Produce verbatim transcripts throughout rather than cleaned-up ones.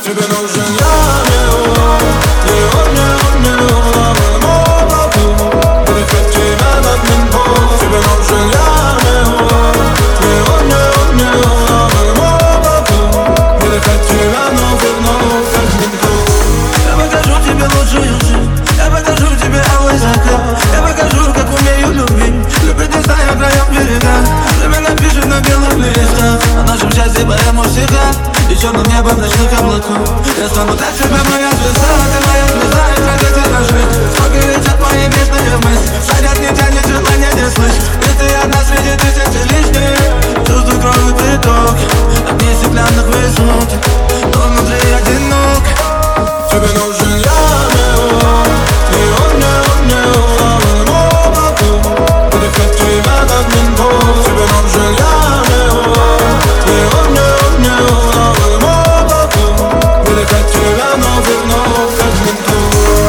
Тебе нужен я, не он, не он, не он, не он, а мы молоду. Перехвать тебя над ментом. Тебе нужен я, не он, не он, не он, не он, а мы молоду. Перехвать тебя вновь и вновь, как ментом. Я покажу тебе лучшую жизнь, я покажу тебе алый закат. Я покажу, как умею любить, любить не зная краем берега. Время напишет на белых листах о нашем счастье поэму стиха и черным небом ночных облаков. Я стану для тебя моя звезда, ты моя звезда, и хотите жить. Сколько летят мои вечные мысли, садят, не тянет желание не слышь. Ведь ты одна среди тысячи лишних. Чувствую кровь приток от дней стеклянных высот, но внутри одинок. Тебе нужен я, не он, не он, не он, не он, а мы молоду. Перехвать тебя над ментом. Тебе нужен я, не он, не он, не он, не он, а мы молоду. Перехвать тебя вновь и вновь, как ментом.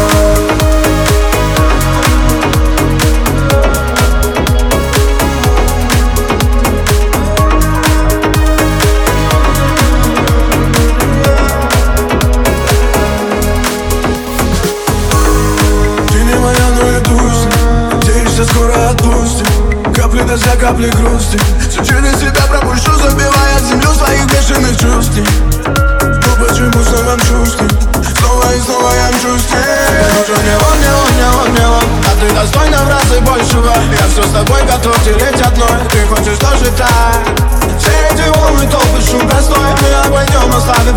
Скоро отпустим капли дождя, капли грусти. Все через себя пропущу, забивая землю своих бешеных чувств. Но почему снова мчусь? Снова и снова я мчусь. Тебе нужен не он, не он, не он, не он, а ты достойна в разы большего. Я все с тобой готов тереть одной. Ты хочешь тоже так. Все эти волны, толпы, шум простой. Мы обойдем, оставим